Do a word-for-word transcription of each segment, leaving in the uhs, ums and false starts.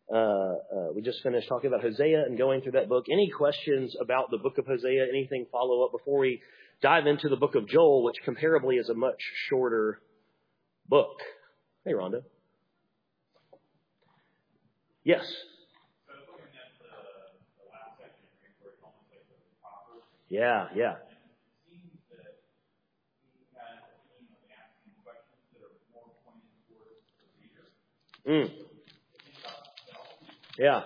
Uh, uh, we just finished talking about Hosea and going through that book. Any questions about the book of Hosea? Anything follow up before we dive into the book of Joel, which comparably is a much shorter book? Hey, Rhonda. Yes. Yeah, yeah. Mm. Yeah.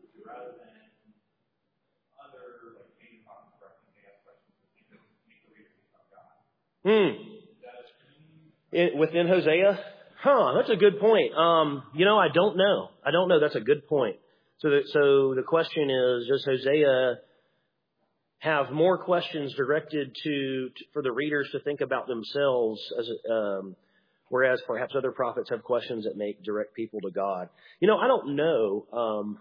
Hmm. It, within Hosea? Huh, that's a good point. Um, you know, I don't know. I don't know. That's a good point. So the, so the question is, does Hosea have more questions directed to, to for the readers to think about themselves, as um, whereas perhaps other prophets have questions that make direct people to God? You know, I don't know. Um,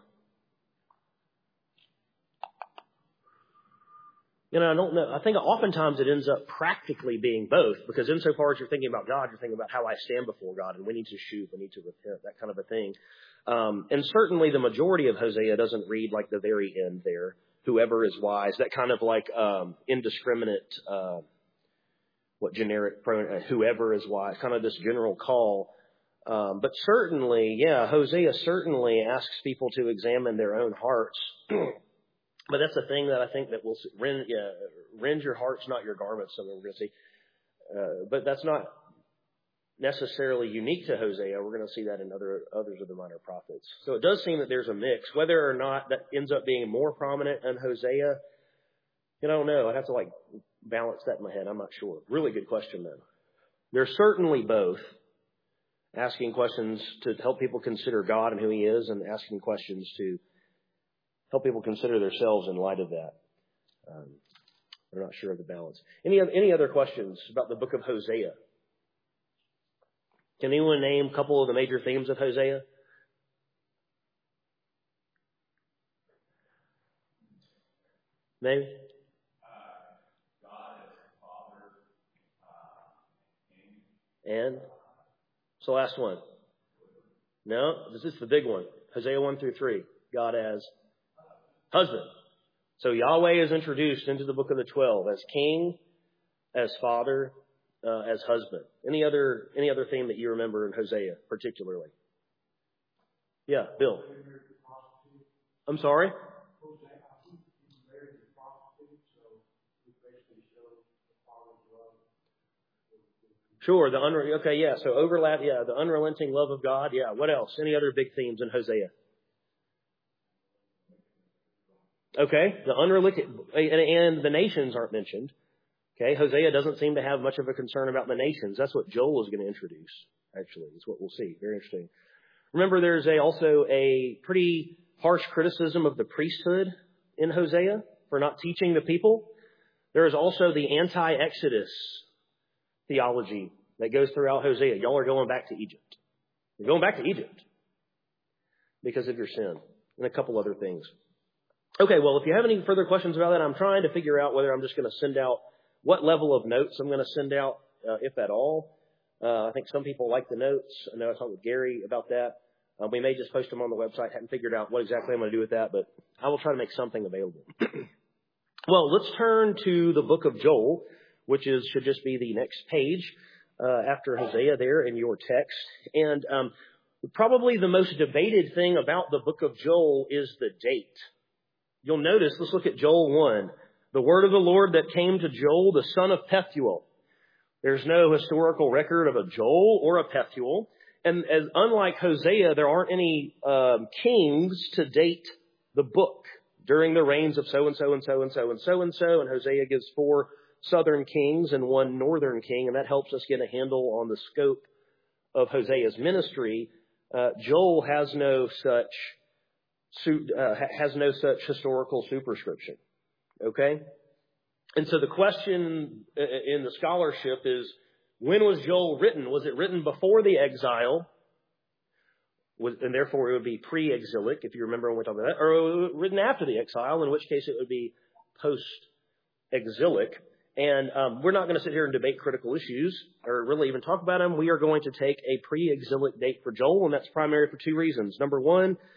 You know, I don't know. I think oftentimes it ends up practically being both, because insofar as you're thinking about God, you're thinking about how I stand before God, and we need to shoot, we need to repent, that kind of a thing. Um, and certainly the majority of Hosea doesn't read like the very end there, whoever is wise, that kind of like um, indiscriminate, uh, what generic pronoun, uh, whoever is wise, kind of this general call. Um, but certainly, yeah, Hosea certainly asks people to examine their own hearts. But that's the thing that I think that will rend, yeah, rend your hearts, not your garments, something we're going to see. Uh, but that's not necessarily unique to Hosea. We're going to see that in other others of the minor prophets. So it does seem that there's a mix. Whether or not that ends up being more prominent in Hosea, you know, I don't know. I'd have to like balance that in my head. I'm not sure. Really good question, though. There's certainly both. Asking questions to help people consider God and who He is, and asking questions to help people consider themselves in light of that. Um, we're not sure of the balance. Any any other questions about the book of Hosea? Can anyone name a couple of the major themes of Hosea? Maybe? Uh, God as Father, uh, and? What's the last one? No? This is the big one. Hosea one through three. God as husband. So Yahweh is introduced into the book of the twelve as king, as father, uh, as husband. Any other any other theme that you remember in Hosea particularly? Yeah, Bill. I'm sorry? Sure, the unre- okay, yeah, so overlap, yeah, the unrelenting love of God, yeah. What else? Any other big themes in Hosea? Okay, the unrelenting, and, and the nations aren't mentioned. Okay, Hosea doesn't seem to have much of a concern about the nations. That's what Joel is going to introduce, actually. That's what we'll see. Very interesting. Remember, there's a, also a pretty harsh criticism of the priesthood in Hosea for not teaching the people. There is also the anti-Exodus theology that goes throughout Hosea. Y'all are going back to Egypt. You're going back to Egypt because of your sin, and a couple other things. Okay, well, if you have any further questions about that, I'm trying to figure out whether I'm just going to send out what level of notes I'm going to send out, uh, if at all. Uh, I think some people like the notes. I know I talked with Gary about that. Uh, we may just post them on the website. Haven't figured out what exactly I'm going to do with that, but I will try to make something available. Well, let's turn to the book of Joel, which is should just be the next page uh, after Hosea there in your text. And um, probably the most debated thing about the book of Joel is the date. You'll notice, let's look at Joel one. The word of the Lord that came to Joel, the son of Pethuel. There's no historical record of a Joel or a Pethuel. And as unlike Hosea, there aren't any um, kings to date the book during the reigns of so-and-so and so-and-so and so-and-so. And Hosea gives four southern kings and one northern king. And that helps us get a handle on the scope of Hosea's ministry. Uh, Joel has no such Uh, has no such historical superscription. Okay? And so the question in the scholarship is, when was Joel written? Was it written before the exile? Was, and therefore it would be pre-exilic, if you remember when we talked about that. Or was it written after the exile, in which case it would be post-exilic. And um, we're not going to sit here and debate critical issues or really even talk about them. We are going to take a pre-exilic date for Joel, and that's primarily for two reasons. Number one,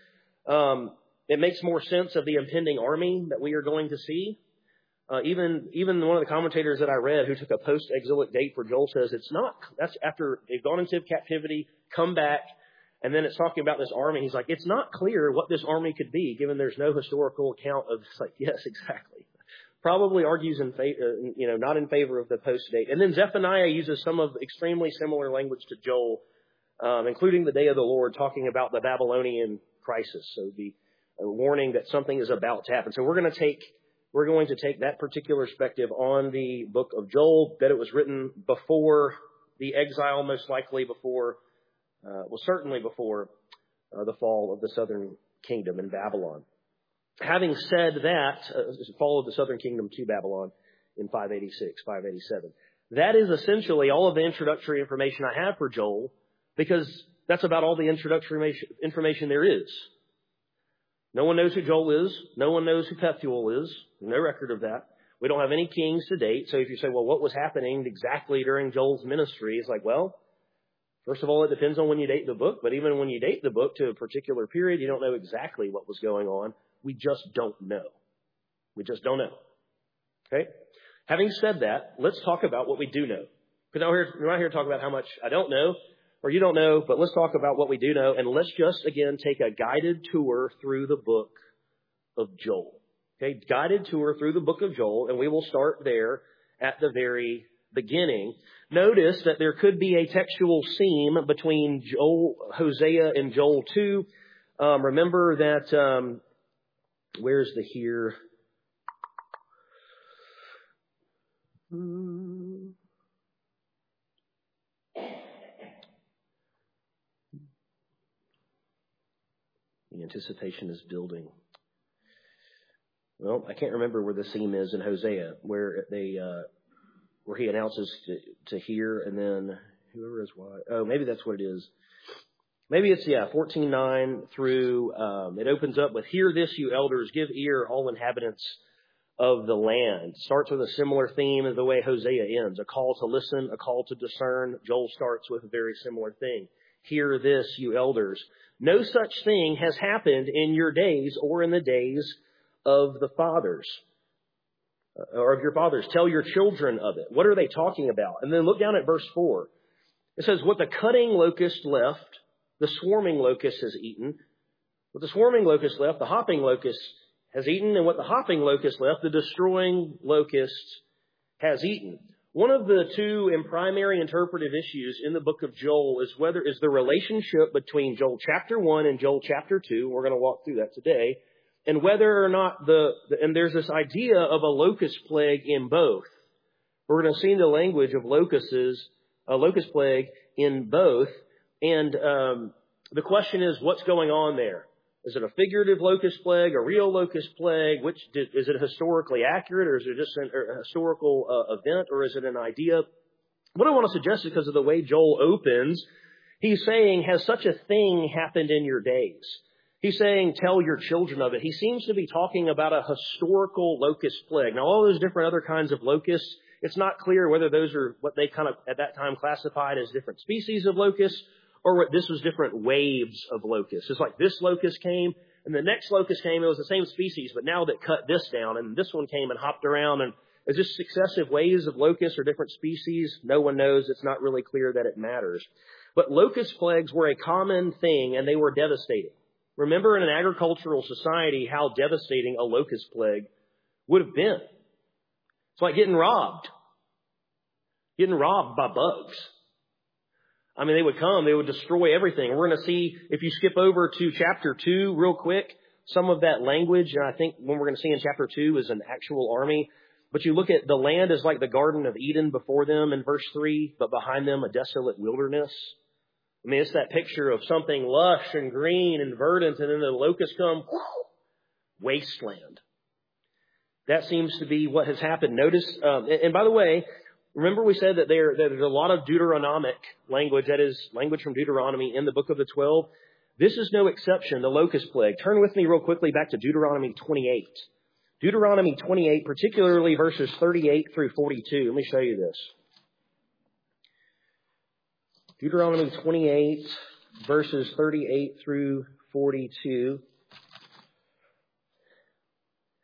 Um, it makes more sense of the impending army that we are going to see. Uh, even even one of the commentators that I read who took a post-exilic date for Joel says it's not, that's after they've gone into captivity, come back, and then it's talking about this army. He's like, it's not clear what this army could be, given there's no historical account of, it's like, yes, exactly. Probably argues in favor, you know, not in favor of the post-date. And then Zephaniah uses some of extremely similar language to Joel, um, including the day of the Lord, talking about the Babylonian crisis. So the uh, warning that something is about to happen. So we're going to take We're going to take that particular perspective on the book of Joel, that it was written before the exile, most likely before, uh, well, certainly before uh, the fall of the southern kingdom in Babylon. Having said that, uh, fall of the southern kingdom to Babylon in five eighty-six, five eighty-seven. That is essentially all of the introductory information I have for Joel, because that's about all the introductory information there is. No one knows who Joel is. No one knows who Pethuel is. No record of that. We don't have any kings to date. So if you say, well, what was happening exactly during Joel's ministry? It's like, well, first of all, it depends on when you date the book. But even when you date the book to a particular period, you don't know exactly what was going on. We just don't know. We just don't know. Okay? Having said that, let's talk about what we do know. Because we're not here to talk about how much I don't know, or you don't know, but let's talk about what we do know, and let's just, again, take a guided tour through the book of Joel. Okay, guided tour through the book of Joel, and we will start there at the very beginning. Notice that there could be a textual seam between Joel, Hosea and Joel two. Um, remember that, um, where's the here? Hmm. The anticipation is building. Well, I can't remember where the seam is in Hosea, where they, uh, where he announces to, to hear, and then whoever is why. Oh, maybe that's what it is. Maybe it's, yeah, fourteen nine through, um, it opens up with, hear this, you elders, give ear, all inhabitants of the land. Starts with a similar theme as the way Hosea ends. A call to listen, a call to discern. Joel starts with a very similar thing. Hear this, you elders. No such thing has happened in your days or in the days of the fathers, or of your fathers. Tell your children of it. What are they talking about? And then look down at verse four. It says, what the cutting locust left, the swarming locust has eaten. What the swarming locust left, the hopping locust has eaten. And what the hopping locust left, the destroying locust has eaten. One of the two and primary interpretive issues in the book of Joel is whether is the relationship between Joel chapter one and Joel chapter two. We're going to walk through that today. And whether or not the, and there's this idea of a locust plague in both. We're going to see the language of locusts, a locust plague in both. And um, the question is, what's going on there? Is it a figurative locust plague, a real locust plague? Which is it historically accurate, or is it just a historical uh, event, or is it an idea? What I want to suggest is because of the way Joel opens, he's saying, has such a thing happened in your days? He's saying, tell your children of it. He seems to be talking about a historical locust plague. Now, all those different other kinds of locusts, it's not clear whether those are what they kind of at that time classified as different species of locusts, or what this was different waves of locusts. It's like this locust came, and the next locust came, it was the same species, but now that cut this down, and this one came and hopped around, and is this successive waves of locusts or different species? No one knows. It's not really clear that it matters. But locust plagues were a common thing, and they were devastating. Remember in an agricultural society how devastating a locust plague would have been. It's like getting robbed. Getting robbed by bugs. I mean, they would come, they would destroy everything. We're going to see, if you skip over to chapter two real quick, some of that language, and I think when we're going to see in chapter two is an actual army. But you look at the land is like the Garden of Eden before them in verse three, but behind them a desolate wilderness. I mean, it's that picture of something lush and green and verdant, and then the locusts come, whoo, wasteland. That seems to be what has happened. Notice, um, and, and by the way, remember we said that there, that there's a lot of Deuteronomic language, that is language from Deuteronomy in the book of the twelve. This is no exception, the locust plague. Turn with me real quickly back to Deuteronomy twenty-eight. Deuteronomy twenty-eight, particularly verses thirty-eight through forty-two. Let me show you this. Deuteronomy twenty-eight, verses thirty-eight through forty-two.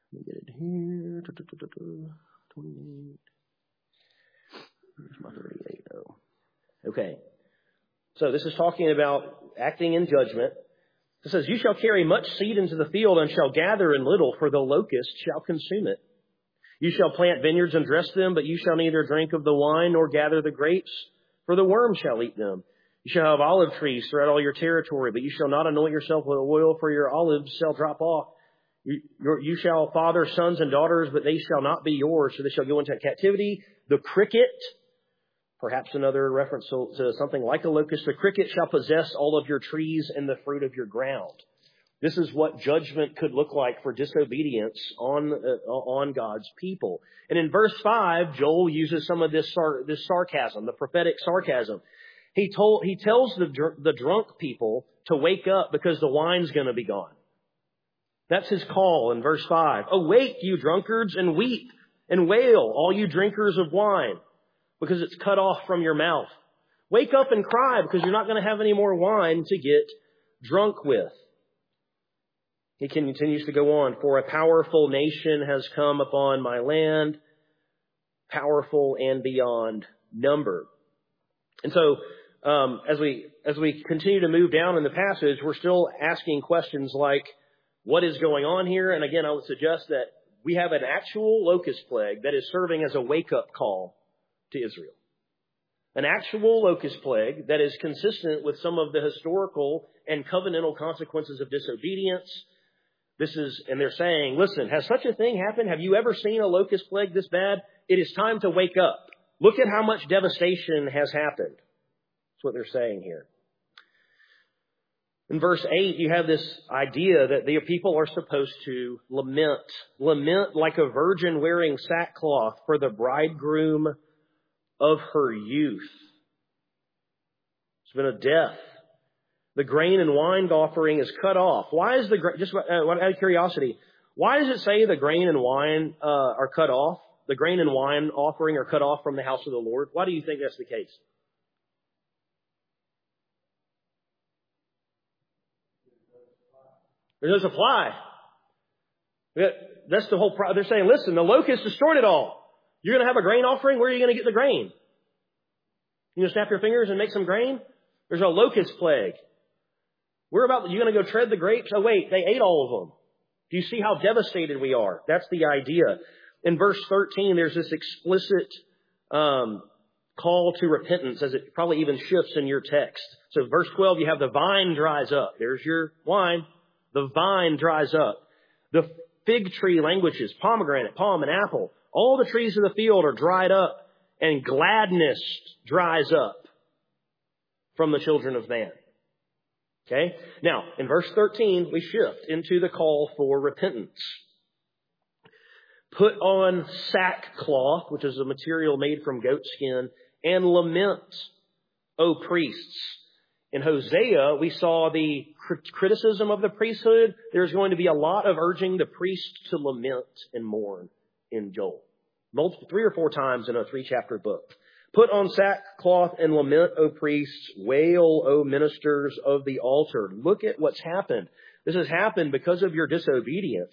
Let me get it here. twenty-eight. Where's my thirty-eight? Oh. Okay. So this is talking about acting in judgment. It says, you shall carry much seed into the field and shall gather in little, for the locust shall consume it. You shall plant vineyards and dress them, but you shall neither drink of the wine nor gather the grapes, for the worm shall eat them. You shall have olive trees throughout all your territory, but you shall not anoint yourself with oil, for your olives shall drop off. You, your, you shall father sons and daughters, but they shall not be yours, so they shall go into captivity. The cricket, perhaps another reference to, to something like a locust, the cricket shall possess all of your trees and the fruit of your ground. This is what judgment could look like for disobedience on uh, on God's people. And in verse five, Joel uses some of this sar- this sarcasm, the prophetic sarcasm. He told he tells the dr- the drunk people to wake up because the wine's going to be gone. That's his call in verse five. Awake, you drunkards, and weep and wail, all you drinkers of wine, because it's cut off from your mouth. Wake up and cry, because you're not going to have any more wine to get drunk with. He continues to go on. For a powerful nation has come upon my land, powerful and beyond number. And so, um, as we as we continue to move down in the passage, we're still asking questions like, what is going on here? And again, I would suggest that we have an actual locust plague that is serving as a wake-up call to Israel. An actual locust plague that is consistent with some of the historical and covenantal consequences of disobedience. This is, and they're saying, listen, has such a thing happened? Have you ever seen a locust plague this bad? It is time to wake up. Look at how much devastation has happened. That's what they're saying here. In verse eight, you have this idea that the people are supposed to lament. Lament like a virgin wearing sackcloth for the bridegroom of her youth. It's been a death. The grain and wine offering is cut off. Why is the grain, just uh, out of curiosity, why does it say the grain and wine uh, are cut off? The grain and wine offering are cut off from the house of the Lord. Why do you think that's the case? There's no supply. That's the whole problem. They're saying, listen, the locust destroyed it all. You're going to have a grain offering? Where are you going to get the grain? You going to snap your fingers and make some grain? There's a locust plague. We're about, you're going to go tread the grapes? Oh, wait, they ate all of them. Do you see how devastated we are? That's the idea. In verse thirteen, there's this explicit um, call to repentance, as it probably even shifts in your text. So verse twelve, you have the vine dries up. There's your wine. The vine dries up. The fig tree languishes, pomegranate, palm, and apple. All the trees of the field are dried up, and gladness dries up from the children of man. Okay? Now, in verse thirteen, we shift into the call for repentance. Put on sackcloth, which is a material made from goat skin, and lament, O priests. In Hosea, we saw the criticism of the priesthood. There's going to be a lot of urging the priest to lament and mourn in Joel. Multiple, three or four times in a three-chapter book. Put on sackcloth and lament, O priests. Wail, O ministers of the altar. Look at what's happened. This has happened because of your disobedience.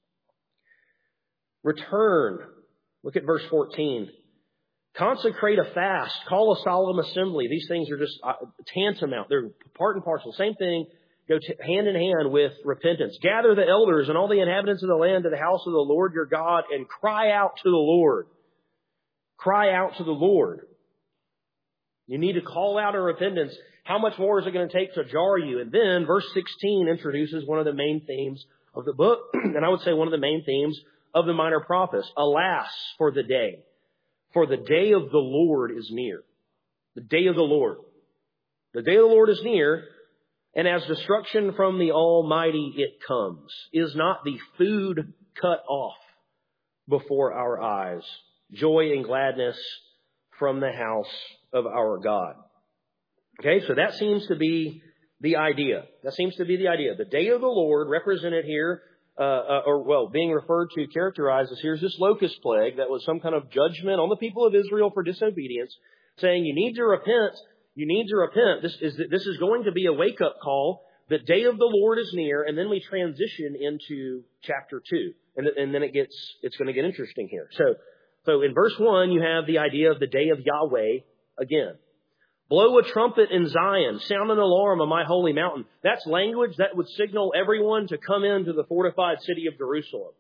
Return. Look at verse fourteen. Consecrate a fast. Call a solemn assembly. These things are just uh, tantamount. They're part and parcel. Same thing. Go t- hand in hand with repentance. Gather the elders and all the inhabitants of the land to the house of the Lord your God and cry out to the Lord. Cry out to the Lord. You need to call out a repentance. How much more is it going to take to jar you? And then verse sixteen introduces one of the main themes of the book. And I would say one of the main themes of the minor prophets. Alas for the day. For the day of the Lord is near. The day of the Lord. The day of the Lord is near. And as destruction from the Almighty it comes. Is not the food cut off before our eyes? Joy and gladness from the house of our God. Okay, so that seems to be the idea. That seems to be the idea. The day of the Lord represented here, uh, uh, or well, being referred to, characterized as here's this locust plague that was some kind of judgment on the people of Israel for disobedience, saying you need to repent. You need to repent. This is this is going to be a wake-up call. the day of the Lord is near, and then we transition into chapter two. And, and then it gets, it's going to get interesting here. So, so in verse one, you have the idea of the day of Yahweh again. Blow a trumpet in Zion, sound an alarm on my holy mountain. That's language that would signal everyone to come into the fortified city of Jerusalem.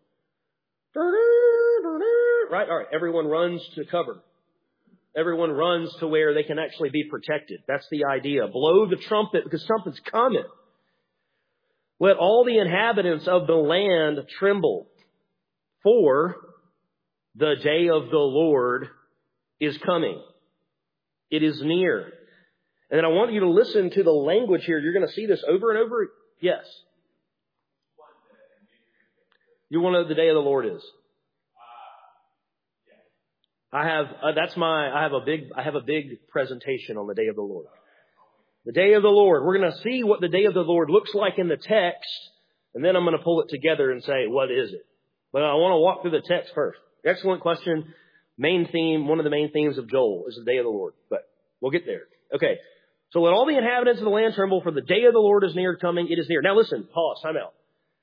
Right? All right. Everyone runs to cover. Everyone runs to where they can actually be protected. That's the idea. Blow the trumpet because something's coming. Let all the inhabitants of the land tremble, for the day of the Lord is coming. It is near. And then I want you to listen to the language here. You're going to see this over and over. Yes. You want to know what the day of the Lord is? I have, uh, that's my, I have a big, I have a big presentation on the day of the Lord. The day of the Lord. We're going to see what the day of the Lord looks like in the text, and then I'm going to pull it together and say, what is it? But I want to walk through the text first. Excellent question. Main theme, one of the main themes of Joel is the day of the Lord, but we'll get there. Okay. So let all the inhabitants of the land tremble, for the day of the Lord is near coming. It is near. Now listen, pause, time out.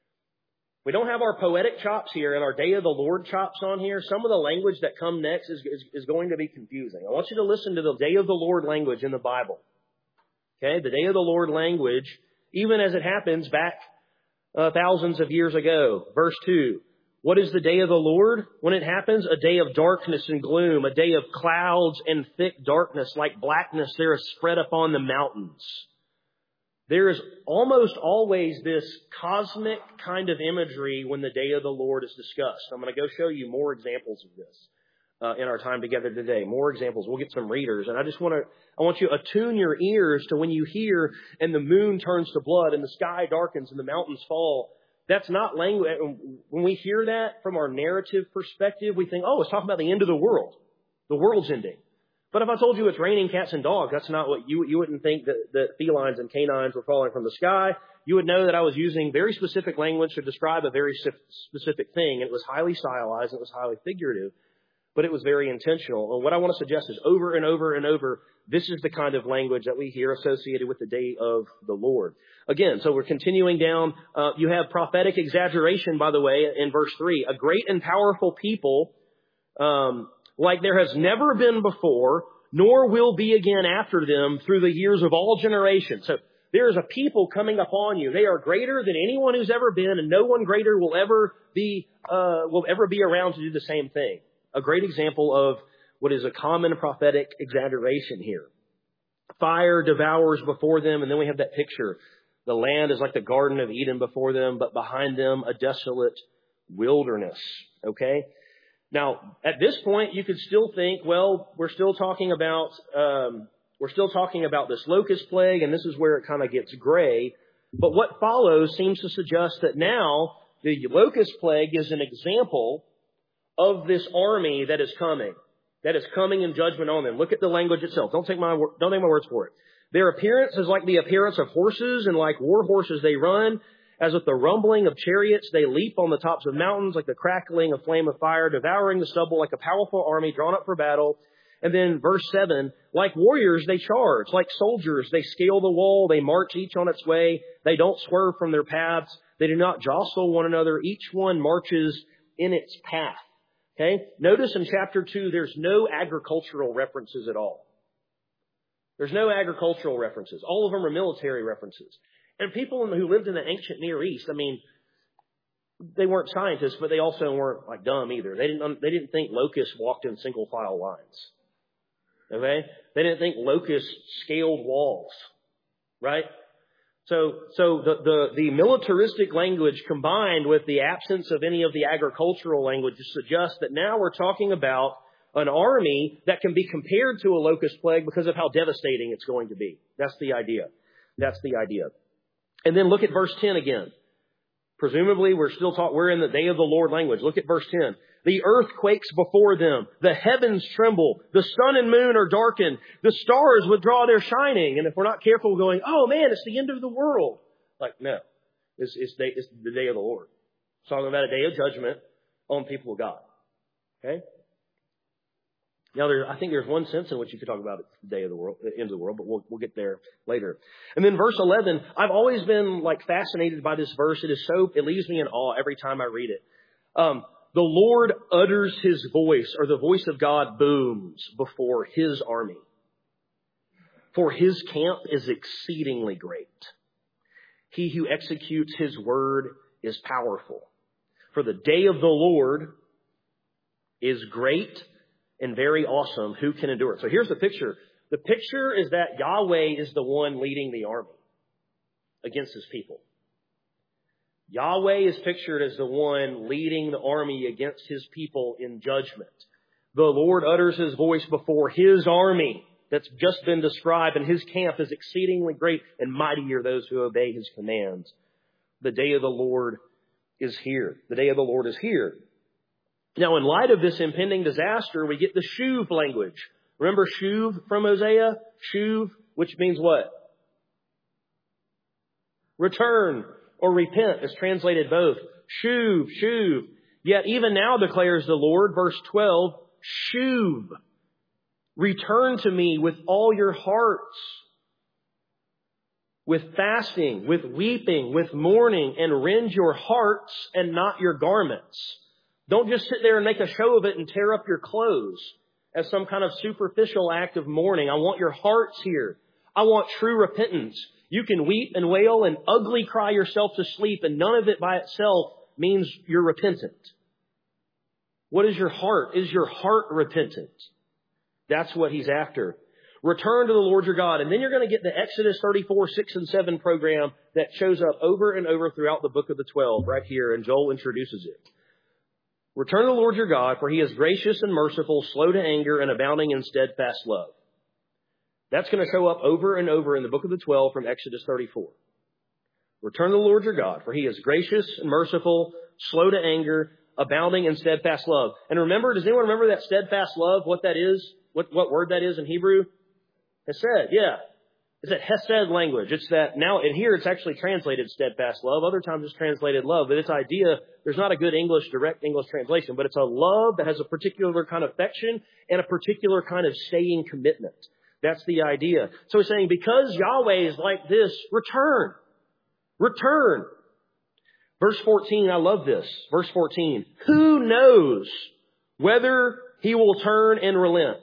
We don't have our poetic chops here and our day of the Lord chops on here. Some of the language that come next is, is, is going to be confusing. I want you to listen to the day of the Lord language in the Bible. Okay, the day of the Lord language, even as it happens back uh, thousands of years ago. Verse two, what is the day of the Lord? When it happens, a day of darkness and gloom, a day of clouds and thick darkness, like blackness there is spread upon the mountains. There is almost always this cosmic kind of imagery when the day of the Lord is discussed. I'm going to go show you more examples of this uh, in our time together today. More examples. We'll get some readers. And I just want to, I want you to attune your ears to when you hear and the moon turns to blood and the sky darkens and the mountains fall. That's not language. When we hear that from our narrative perspective, we think, oh, it's talking about the end of the world. The world's ending. But if I told you it's raining cats and dogs, that's not what you, you wouldn't think that, that felines and canines were falling from the sky. You would know that I was using very specific language to describe a very specific thing. It was highly stylized. It was highly figurative, but it was very intentional. And what I want to suggest is over and over and over, this is the kind of language that we hear associated with the day of the Lord. Again, so we're continuing down. Uh, you have prophetic exaggeration, by the way, in verse three. A great and powerful people, um, like there has never been before, nor will be again after them through the years of all generations. So there is a people coming upon you. They are greater than anyone who's ever been, and no one greater will ever be uh, will ever be around to do the same thing. A great example of what is a common prophetic exaggeration here. Fire devours before them, and then we have that picture. The land is like the Garden of Eden before them, but behind them a desolate wilderness. Okay? Now, at this point, you could still think, well, we're still talking about um, we're still talking about this locust plague, and this is where it kind of gets gray. But what follows seems to suggest that now the locust plague is an example of this army that is coming, that is coming in judgment on them. Look at the language itself. Don't take my don't take my words for it. Their appearance is like the appearance of horses, and like war horses they run. As with the rumbling of chariots, they leap on the tops of mountains like the crackling of flame of fire, devouring the stubble like a powerful army drawn up for battle. And then verse seven, like warriors, they charge. Like soldiers, they scale the wall. They march each on its way. They don't swerve from their paths. They do not jostle one another. Each one marches in its path. Okay? Notice in chapter two, there's no agricultural references at all. There's no agricultural references. All of them are military references. And people who lived in the ancient Near East, I mean, they weren't scientists, but they also weren't like dumb either. They didn't, they didn't think locusts walked in single file lines. Okay? They didn't think locusts scaled walls. Right? So, so the, the, the militaristic language combined with the absence of any of the agricultural language suggests that now we're talking about an army that can be compared to a locust plague because of how devastating it's going to be. That's the idea. That's the idea. And then look at verse ten again. Presumably we're still talking, we're in the day of the Lord language. Look at verse ten. The earth quakes before them. The heavens tremble. The sun and moon are darkened. The stars withdraw their shining. And if we're not careful, we're going, oh man, it's the end of the world. Like, no. It's, it's, day, it's the day of the Lord. It's talking about a day of judgment on people of God. Okay? Now, there, I think there's one sense in which you could talk about it, the day of the world, the end of the world, but we'll, we'll get there later. And then verse eleven, I've always been like fascinated by this verse. It is so, it leaves me in awe every time I read it. Um, the Lord utters his voice, or the voice of God booms before his army. For his camp is exceedingly great. He who executes his word is powerful. For the day of the Lord is great and very awesome. Who can endure it? So here's the picture. The picture is that Yahweh is the one leading the army against his people. Yahweh is pictured as the one leading the army against his people in judgment. The Lord utters his voice before his army that's just been described, and his camp is exceedingly great, and mighty are those who obey his commands. The day of the Lord is here. The day of the Lord is here. Now, in light of this impending disaster, we get the shuv language. Remember shuv from Hosea? Shuv, which means what? Return or repent is translated both. Shuv, shuv. Yet even now declares the Lord, verse twelve, shuv. Return to me with all your hearts, with fasting, with weeping, with mourning, and rend your hearts and not your garments. Don't just sit there and make a show of it and tear up your clothes as some kind of superficial act of mourning. I want your hearts here. I want true repentance. You can weep and wail and ugly cry yourself to sleep, and none of it by itself means you're repentant. What is your heart? Is your heart repentant? That's what he's after. Return to the Lord your God. And then you're going to get the Exodus thirty-four, six and seven program that shows up over and over throughout the book of the twelve right here, and Joel introduces it. Return to the Lord your God, for he is gracious and merciful, slow to anger, and abounding in steadfast love. That's going to show up over and over in the book of the twelve from Exodus thirty-four. Return to the Lord your God, for he is gracious and merciful, slow to anger, abounding in steadfast love. And remember, does anyone remember that steadfast love, what that is? What, what word that is in Hebrew? Hesed, yeah. It's that Hesed language. It's that now, and here it's actually translated steadfast love. Other times it's translated love. But this idea, there's not a good English, direct English translation, but it's a love that has a particular kind of affection and a particular kind of staying commitment. That's the idea. So he's saying, because Yahweh is like this, return. Return. Verse fourteen, I love this. Verse fourteen. Who knows whether he will turn and relent?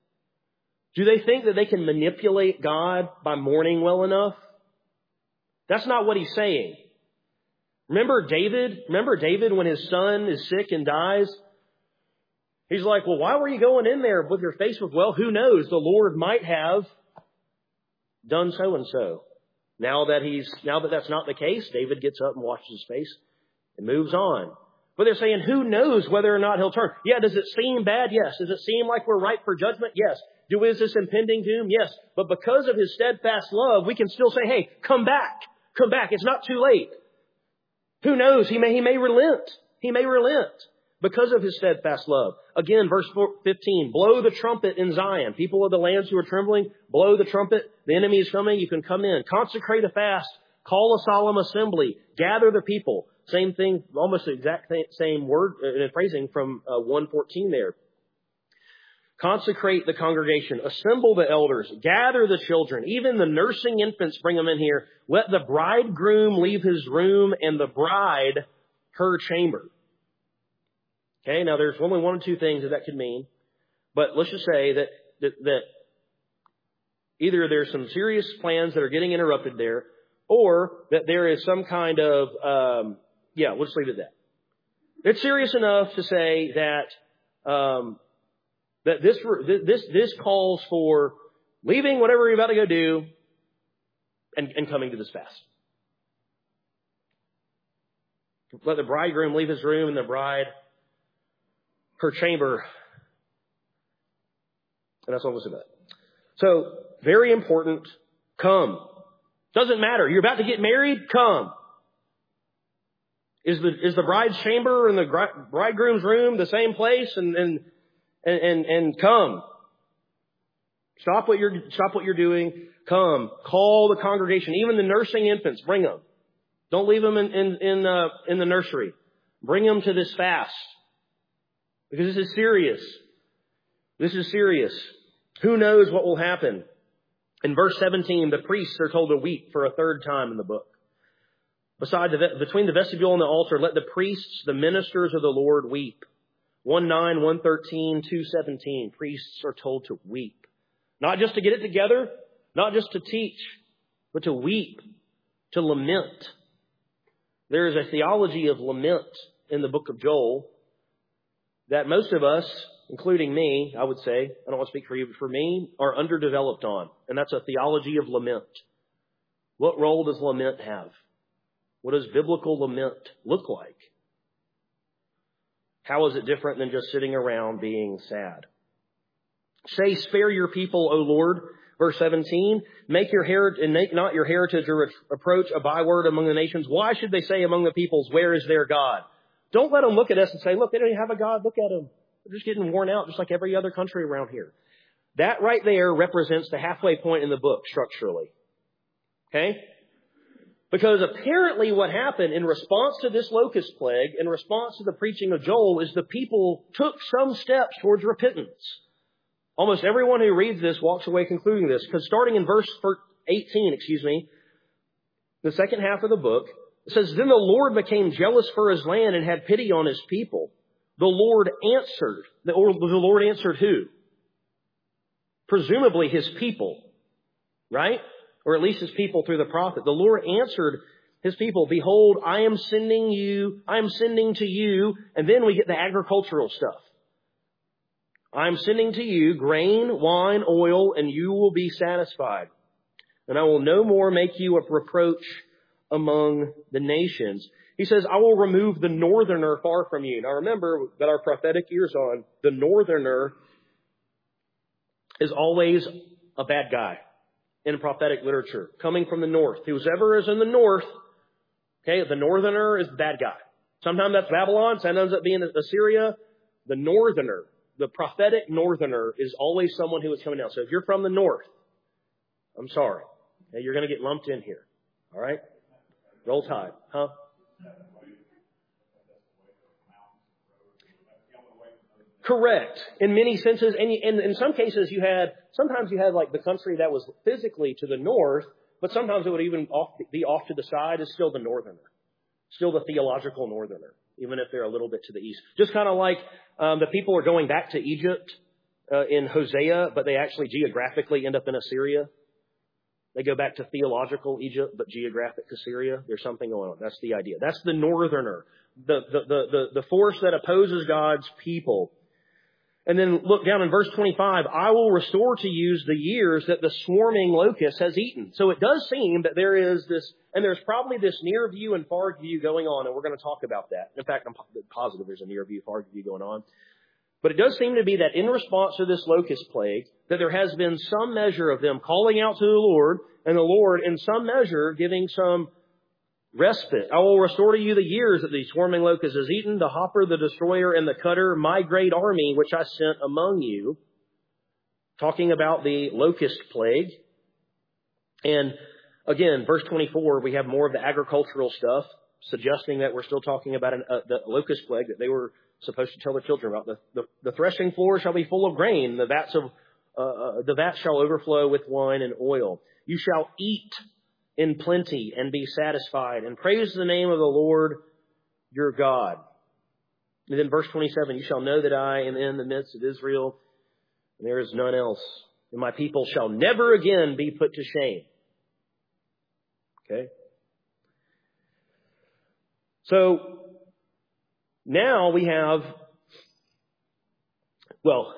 Do they think that they can manipulate God by mourning well enough? That's not what he's saying. Remember David? Remember David when his son is sick and dies? He's like, well, why were you going in there with your face with, well, who knows? The Lord might have done so and so. Now that he's, now that that's not the case, David gets up and washes his face and moves on. But they're saying, who knows whether or not he'll turn? Yeah, does it seem bad? Yes. Does it seem like we're ripe for judgment? Yes. Do is this impending doom? Yes. But because of his steadfast love, we can still say, hey, come back. Come back. It's not too late. Who knows? He may, he may relent. He may relent because of his steadfast love. Again, verse fifteen, blow the trumpet in Zion. People of the lands who are trembling, blow the trumpet. The enemy is coming. You can come in. Consecrate a fast. Call a solemn assembly. Gather the people. Same thing, almost the exact same word and phrasing from uh, one fourteen there. Consecrate the congregation. Assemble the elders. Gather the children. Even the nursing infants, bring them in here. Let the bridegroom leave his room and the bride her chamber. Okay, now there's only one or two things that that could mean. But let's just say that, that, that either there's some serious plans that are getting interrupted there, or that there is some kind of, um, yeah, we'll just leave it at that. It's serious enough to say that um, that this this this calls for leaving whatever you're about to go do and, and coming to this fast. Let the bridegroom leave his room and the bride her chamber. And that's all we'll say about it. So, very important, come. Doesn't matter. You're about to get married? Come. Is the is the bride's chamber and the bridegroom's room the same place? And and and and come. Stop what you're stop what you're doing. Come. Call the congregation. Even the nursing infants, bring them. Don't leave them in in in, uh, in the nursery. Bring them to this fast, because this is serious. This is serious. Who knows what will happen? In verse seventeen, the priests are told to weep for a third time in the book. Beside the, between the vestibule and the altar, let the priests, the ministers of the Lord, weep. one nine, one thirteen, two seventeen. Priests are told to weep. Not just to get it together, not just to teach, but to weep, to lament. There is a theology of lament in the book of Joel that most of us, including me, I would say, I don't want to speak for you, but for me, are underdeveloped on. And that's a theology of lament. What role does lament have? What does biblical lament look like? How is it different than just sitting around being sad? Say, spare your people, O Lord. Verse seventeen, make your heritage and make not your heritage a reproach, a byword among the nations. Why should they say among the peoples, where is their God? Don't let them look at us and say, look, they don't even have a God. Look at them. They're just getting worn out just like every other country around here. That right there represents the halfway point in the book structurally. Okay? Because apparently what happened in response to this locust plague, in response to the preaching of Joel, is the people took some steps towards repentance. Almost everyone who reads this walks away concluding this. Because starting in verse eighteen, excuse me, the second half of the book, it says, then the Lord became jealous for his land and had pity on his people. The Lord answered. The, or the Lord answered who? Presumably his people. Right? Or at least his people through the prophet. The Lord answered his people, behold, I am sending you, I am sending to you, and then we get the agricultural stuff. I am sending to you grain, wine, oil, and you will be satisfied. And I will no more make you a reproach among the nations. He says, I will remove the northerner far from you. Now remember that our prophetic ear's on. The northerner is always a bad guy in prophetic literature, coming from the north. Whoever is in the north, okay, the northerner is the bad guy. Sometimes that's Babylon, sometimes that being Assyria. The northerner, the prophetic northerner is always someone who is coming down. So if you're from the north, I'm sorry. Okay, you're going to get lumped in here. All right? Roll Tide. Huh? Correct. In many senses. And in, in some cases you had, sometimes you had like the country that was physically to the north, but sometimes it would even off, be off to the side is still the northerner. Still the theological northerner, even if they're a little bit to the east. Just kind of like um, the people are going back to Egypt uh, in Hosea, but they actually geographically end up in Assyria. They go back to theological Egypt, but geographic Assyria. There's something going on. That's the idea. That's the northerner, the the the the, the force that opposes God's people. And then look down in verse twenty-five, I will restore to you the years that the swarming locust has eaten. So it does seem that there is this, and there's probably this near view and far view going on, and we're going to talk about that. In fact, I'm positive there's a near view, far view going on. But it does seem to be that in response to this locust plague, that there has been some measure of them calling out to the Lord, and the Lord in some measure giving some respite. I will restore to you the years that the swarming locust has eaten, the hopper, the destroyer, and the cutter, my great army, which I sent among you. Talking about the locust plague. And again, verse twenty-four, we have more of the agricultural stuff, suggesting that we're still talking about an, uh, the locust plague that they were supposed to tell their children about. The, the, the threshing floor shall be full of grain. The vats of uh, uh, the vats shall overflow with wine and oil. You shall eat in plenty and be satisfied, and praise the name of the Lord your God. And then verse twenty-seven, you shall know that I am in the midst of Israel, and there is none else. And my people shall never again be put to shame. Okay? So, now we have, well,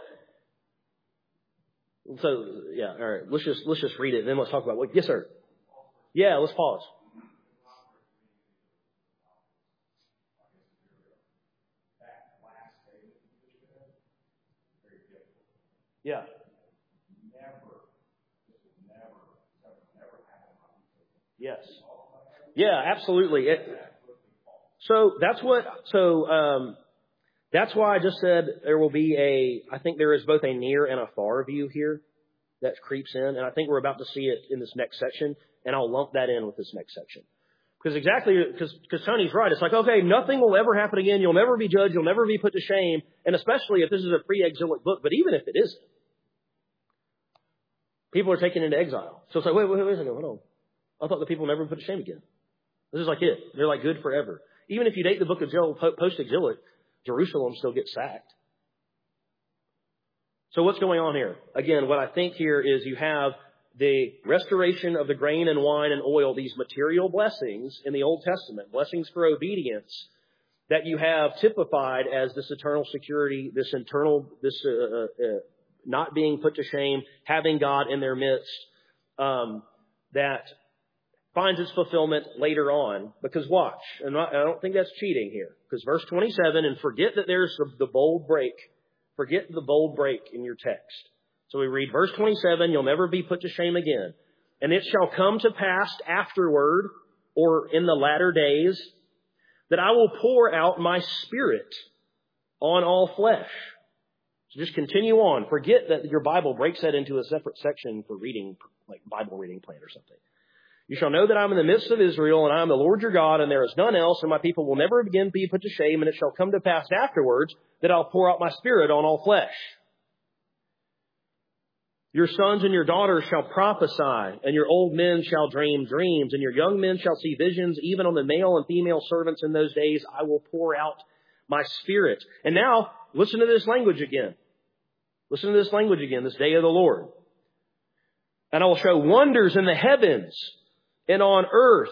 so, yeah, all right, let's just, let's just read it, and then let's talk about what, yes, sir. Yeah, let's pause. Yeah. Yes. Yeah, absolutely. It, so that's what, so, um, that's why I just said there will be a, I think there is both a near and a far view here that creeps in. And I think we're about to see it in this next section. And I'll lump that in with this next section. Because exactly, because because Tony's right. It's like, okay, nothing will ever happen again. You'll never be judged. You'll never be put to shame. And especially if this is a pre-exilic book. But even if it isn't, people are taken into exile. So it's like, wait, wait, wait a second, hold on. I thought the people never put to shame again. This is like it. They're like good forever. Even if you date the book of Joel post-exilic, Jerusalem still gets sacked. So what's going on here? Again, what I think here is you have the restoration of the grain and wine and oil, these material blessings in the Old Testament, blessings for obedience, that you have typified as this eternal security, this internal, this uh, uh, uh, not being put to shame, having God in their midst, um, that finds its fulfillment later on. Because watch, and I don't think that's cheating here, because verse twenty-seven, and forget that there's the bold break. Forget the bold break in your text. So we read verse twenty-seven, you'll never be put to shame again. And it shall come to pass afterward, or in the latter days, that I will pour out my Spirit on all flesh. So just continue on. Forget that your Bible breaks that into a separate section for reading, like Bible reading plan or something. You shall know that I am in the midst of Israel, and I am the Lord your God, and there is none else, and my people will never again be put to shame, and it shall come to pass afterwards that I'll pour out my Spirit on all flesh. Your sons and your daughters shall prophesy, and your old men shall dream dreams, and your young men shall see visions. Even on the male and female servants in those days, I will pour out my Spirit. And now, listen to this language again. Listen to this language again, this day of the Lord. And I will show wonders in the heavens and on earth,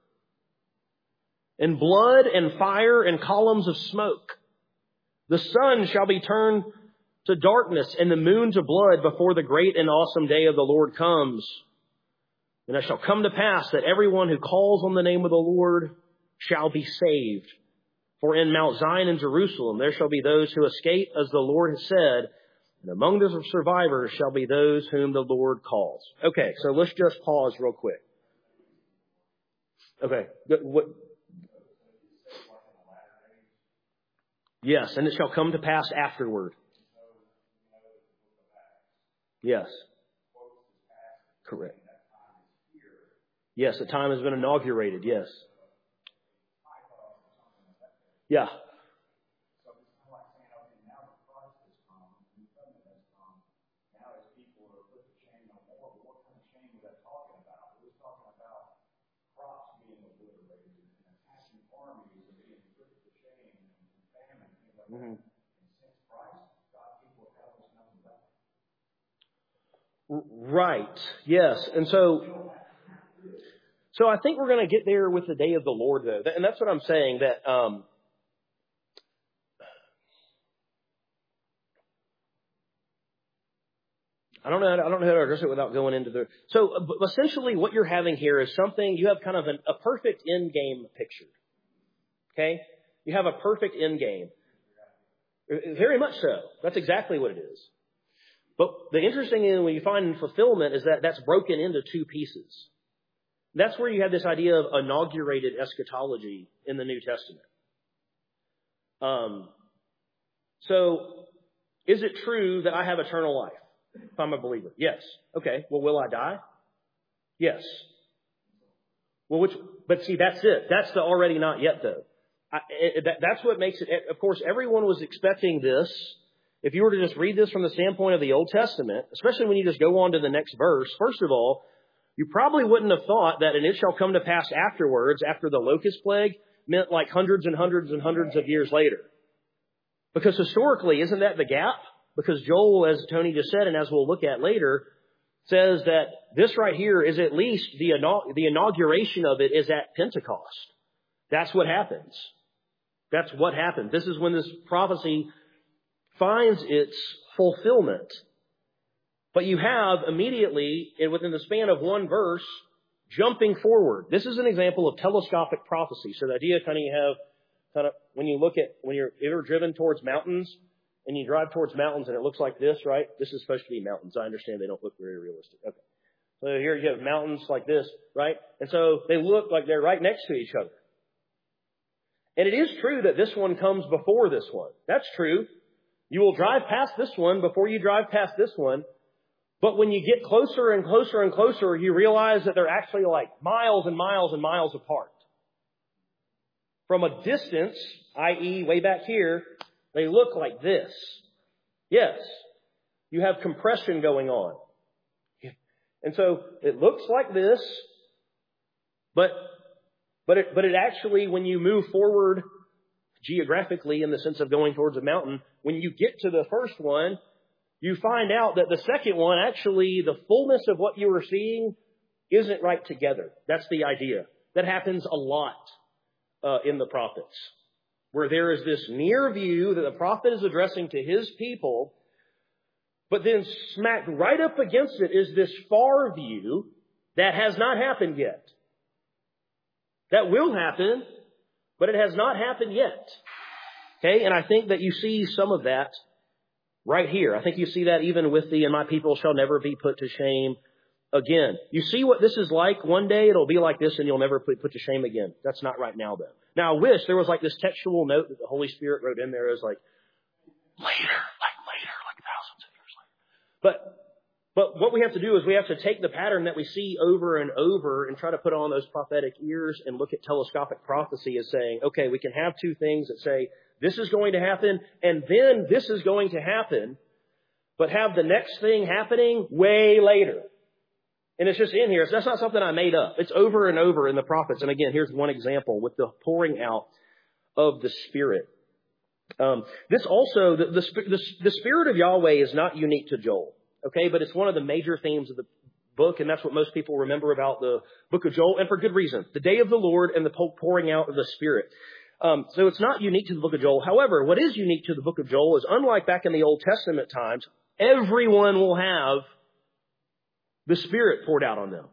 and blood and fire and columns of smoke. The sun shall be turned to darkness and the moon to blood before the great and awesome day of the Lord comes. And it shall come to pass that everyone who calls on the name of the Lord shall be saved. For in Mount Zion and Jerusalem there shall be those who escape, as the Lord has said, and among the survivors shall be those whom the Lord calls. Okay, so let's just pause real quick. Okay, what? Yes, and it shall come to pass afterward. Yes. Correct. Yes, the time has been inaugurated. Yes. Yeah. Mm-hmm. Right. Yes. And so, so I think we're going to get there with the day of the Lord, though. And that's what I'm saying, that, um, I don't know, I don't know how to address it without going into the, so essentially what you're having here is something, you have kind of an, a perfect end game picture. Okay? You have a perfect end game. Very much so. That's exactly what it is. But the interesting thing when you find fulfillment is that that's broken into two pieces. That's where you have this idea of inaugurated eschatology in the New Testament. Um, so, is it true that I have eternal life if I'm a believer? Yes. Okay. Well, will I die? Yes. Well, which? But see, that's it. That's the already not yet, though. I, it, that, that's what makes it. Of course, everyone was expecting this. If you were to just read this from the standpoint of the Old Testament, especially when you just go on to the next verse, first of all, you probably wouldn't have thought that and it shall come to pass afterwards, after the locust plague, meant like hundreds and hundreds and hundreds of years later. Because historically, isn't that the gap? Because Joel, as Tony just said, and as we'll look at later, says that this right here is at least the, the inauguration of it is at Pentecost. That's what happens. That's what happened. This is when this prophecy finds its fulfillment. But you have immediately, within the span of one verse, jumping forward. This is an example of telescopic prophecy. So the idea kind of you have, kind of when you look at, when you're ever driven towards mountains, and you drive towards mountains and it looks like this, right? This is supposed to be mountains. I understand they don't look very realistic. Okay. So here you have mountains like this, right? And so they look like they're right next to each other. And it is true that this one comes before this one. That's true. You will drive past this one before you drive past this one. But when you get closer and closer and closer, you realize that they're actually like miles and miles and miles apart. From a distance, that is way back here, they look like this. Yes, you have compression going on. And so it looks like this, but but it, but it actually, when you move forward geographically in the sense of going towards a mountain, when you get to the first one, you find out that the second one, actually, the fullness of what you were seeing isn't right together. That's the idea. That happens a lot uh, in the prophets, where there is this near view that the prophet is addressing to his people, but then smacked right up against it is this far view that has not happened yet. That will happen, but it has not happened yet. Okay, and I think that you see some of that right here. I think you see that even with the, and my people shall never be put to shame again. You see what this is like? One day it'll be like this and you'll never put, put to shame again. That's not right now, though. Now, I wish there was like this textual note that the Holy Spirit wrote in there as like, later, like later, like thousands of years later. But But what we have to do is we have to take the pattern that we see over and over and try to put on those prophetic ears and look at telescopic prophecy as saying, okay, we can have two things that say this is going to happen and then this is going to happen, but have the next thing happening way later. And it's just in here. So that's not something I made up. It's over and over in the prophets. And again, here's one example with the pouring out of the Spirit. Um, this also, the, the, the, the Spirit of Yahweh is not unique to Joel. Okay, but it's one of the major themes of the book, and that's what most people remember about the book of Joel, and for good reason. The day of the Lord and the pouring out of the Spirit. Um, so it's not unique to the book of Joel. However, what is unique to the book of Joel is, unlike back in the Old Testament times, everyone will have the Spirit poured out on them.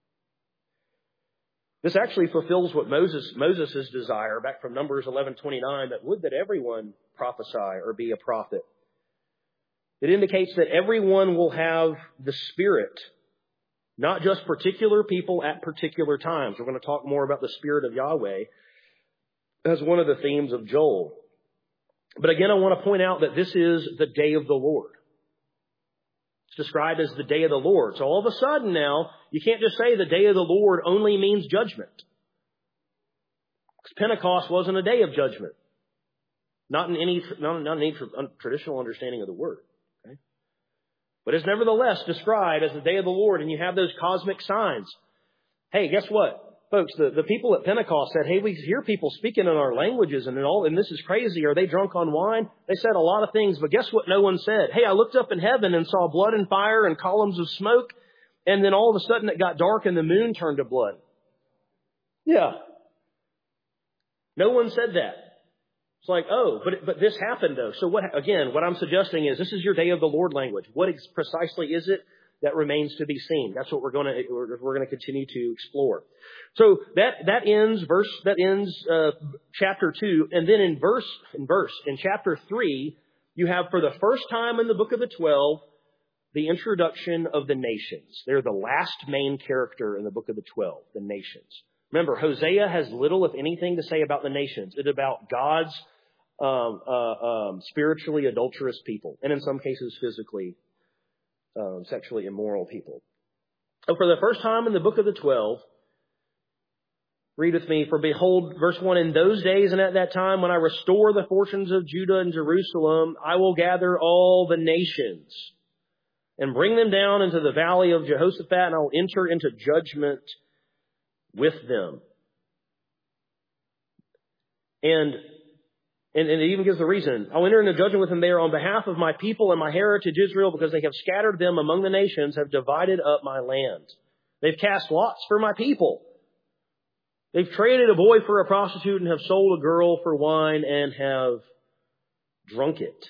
This actually fulfills what Moses Moses' desire back from Numbers eleven twenty-nine, that would that everyone prophesy or be a prophet. It indicates that everyone will have the Spirit, not just particular people at particular times. We're going to talk more about the Spirit of Yahweh as one of the themes of Joel. But again, I want to point out that this is the day of the Lord. It's described as the day of the Lord. So all of a sudden now, you can't just say the day of the Lord only means judgment. Because Pentecost wasn't a day of judgment. Not in any, not, not in any traditional understanding of the word. But it's nevertheless described as the day of the Lord, and you have those cosmic signs. Hey, guess what? Folks, the, the people at Pentecost said, hey, we hear people speaking in our languages and all, and this is crazy. Are they drunk on wine? They said a lot of things, but guess what no one said? Hey, I looked up in heaven and saw blood and fire and columns of smoke, and then all of a sudden it got dark and the moon turned to blood. Yeah. No one said that. It's like, oh, but but this happened though. So what? Again, what I'm suggesting is this is your day of the Lord language. What ex- precisely is it? That remains to be seen. That's what we're going to we're, we're going to continue to explore. So that that ends verse that ends uh, chapter two, and then in verse in verse in chapter three, you have for the first time in the book of the twelve the introduction of the nations. They're the last main character in the book of the twelve, the nations. Remember, Hosea has little, if anything, to say about the nations. It's about God's um, uh, um, spiritually adulterous people, and in some cases, physically, um, sexually immoral people. So for the first time in the book of the twelve, read with me, for behold, verse one, in those days and at that time, when I restore the fortunes of Judah and Jerusalem, I will gather all the nations and bring them down into the valley of Jehoshaphat, and I will enter into judgment with them. And, and, and it even gives the reason. I'll enter into judgment with them there on behalf of my people and my heritage Israel, because they have scattered them among the nations, have divided up my land. They've cast lots for my people. They've traded a boy for a prostitute and have sold a girl for wine and have drunk it.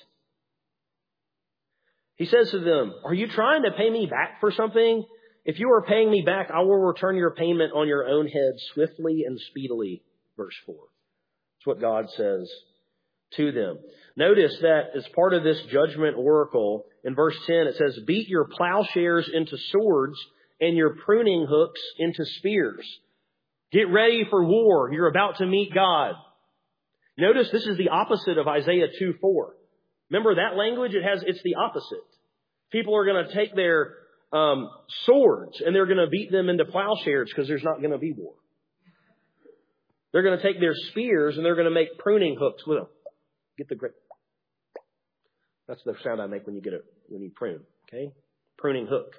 He says to them, are you trying to pay me back for something? If you are paying me back, I will return your payment on your own head swiftly and speedily. Verse four. That's what God says to them. Notice that as part of this judgment oracle, in verse ten, it says, beat your plowshares into swords and your pruning hooks into spears. Get ready for war. You're about to meet God. Notice this is the opposite of Isaiah two four. Remember that language? It has, it's the opposite. People are going to take their Um, swords, and they're going to beat them into plowshares because there's not going to be war. They're going to take their spears and they're going to make pruning hooks with them. Get the grip. That's the sound I make when you get it, when you prune. Okay? Pruning hook.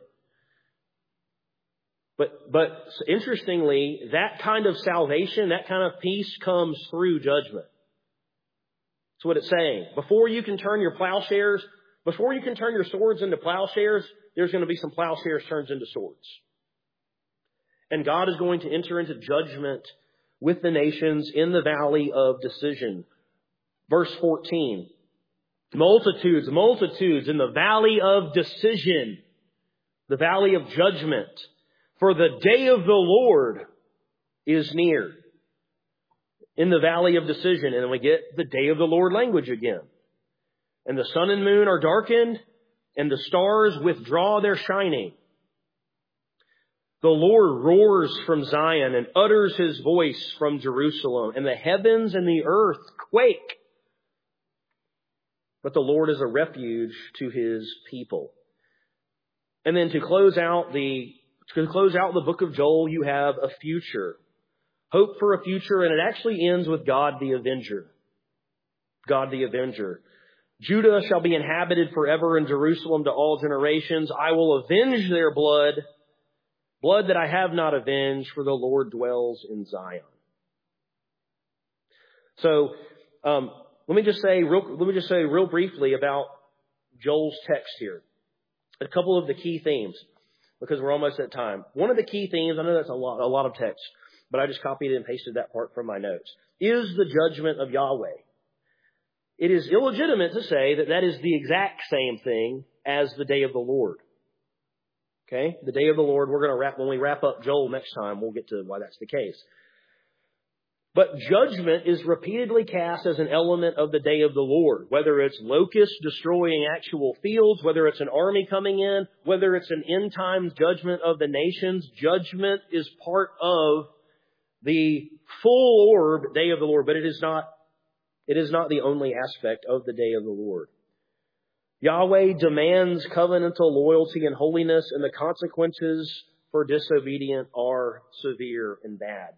But, but interestingly, that kind of salvation, that kind of peace comes through judgment. That's what it's saying. Before you can turn your plowshares, before you can turn your swords into plowshares, there's going to be some plowshares turned into swords. And God is going to enter into judgment with the nations in the valley of decision. Verse fourteen. Multitudes, multitudes in the valley of decision. The valley of judgment. For the day of the Lord is near. In the valley of decision. And then we get the day of the Lord language again. And the sun and moon are darkened, and the stars withdraw their shining. The Lord roars from Zion and utters His voice from Jerusalem, and the heavens and the earth quake. But the Lord is a refuge to His people. And then to close out the to close out the book of Joel, you have a future. Hope for a future, and it actually ends with God the Avenger. God the Avenger. Judah shall be inhabited forever, and Jerusalem to all generations. I will avenge their blood, blood that I have not avenged, for the Lord dwells in Zion. So, um, let me just say, real, let me just say real briefly about Joel's text here. A couple of the key themes, because we're almost at time. One of the key themes, I know that's a lot, a lot of text, but I just copied and pasted that part from my notes, is the judgment of Yahweh. It is illegitimate to say that that is the exact same thing as the day of the Lord. Okay? The day of the Lord, we're going to wrap, when we wrap up Joel next time, we'll get to why that's the case. But judgment is repeatedly cast as an element of the day of the Lord. Whether it's locusts destroying actual fields, whether it's an army coming in, whether it's an end times judgment of the nations, judgment is part of the full orb day of the Lord, but it is not It is not the only aspect of the day of the Lord. Yahweh demands covenantal loyalty and holiness, and the consequences for disobedience are severe and bad.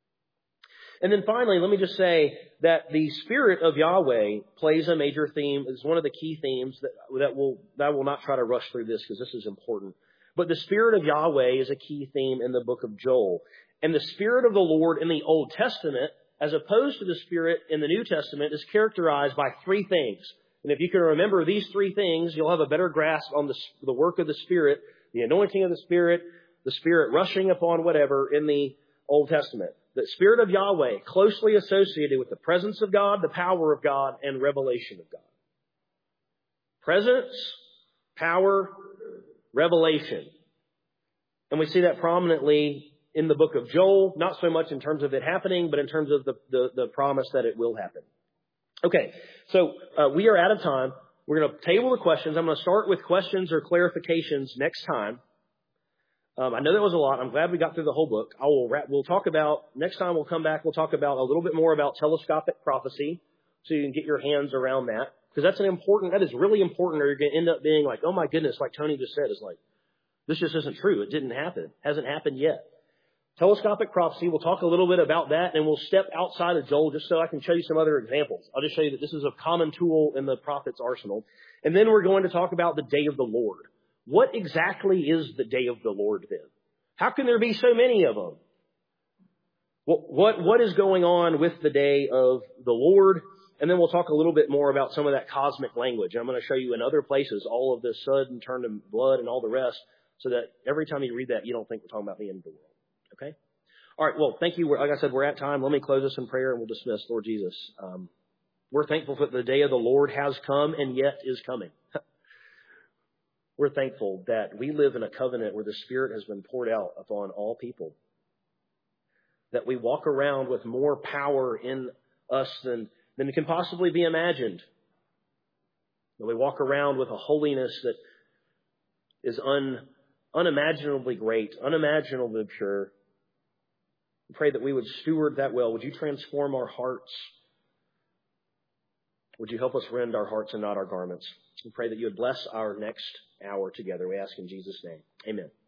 And then finally, let me just say that the Spirit of Yahweh plays a major theme. It's one of the key themes that, that will, that I will not try to rush through this because this is important. But the Spirit of Yahweh is a key theme in the book of Joel. And the Spirit of the Lord in the Old Testament, as opposed to the Spirit in the New Testament, is characterized by three things. And if you can remember these three things, you'll have a better grasp on the, the work of the Spirit, the anointing of the Spirit, the Spirit rushing upon whatever in the Old Testament. The Spirit of Yahweh, closely associated with the presence of God, the power of God, and revelation of God. Presence, power, revelation. And we see that prominently in the book of Joel, not so much in terms of it happening, but in terms of the, the, the promise that it will happen. Okay, so uh, we are out of time. We're going to table the questions. I'm going to start with questions or clarifications next time. Um, I know that was a lot. I'm glad we got through the whole book. I will wrap, we'll talk about, next time we'll come back, we'll talk about a little bit more about telescopic prophecy, so you can get your hands around that. Because that's an important, that is really important, or you're going to end up being like, oh my goodness, like Tony just said, is like, this just isn't true. It didn't happen. Hasn't happened yet. Telescopic prophecy, we'll talk a little bit about that, and we'll step outside of Joel just so I can show you some other examples. I'll just show you that this is a common tool in the prophet's arsenal. And then we're going to talk about the day of the Lord. What exactly is the day of the Lord then? How can there be so many of them? What, what, what is going on with the day of the Lord? And then we'll talk a little bit more about some of that cosmic language. I'm going to show you in other places all of this sudden turned to blood and all the rest, so that every time you read that, you don't think we're talking about the end of the world. Okay? All right, well, thank you. Like I said, we're at time. Let me close us in prayer and we'll dismiss. Lord Jesus, um, we're thankful that the day of the Lord has come and yet is coming. We're thankful that we live in a covenant where the Spirit has been poured out upon all people. That we walk around with more power in us than, than can possibly be imagined. That we walk around with a holiness that is un, unimaginably great, unimaginably pure. We pray that we would steward that well. Would you transform our hearts? Would you help us rend our hearts and not our garments? We pray that you would bless our next hour together. We ask in Jesus' name. Amen.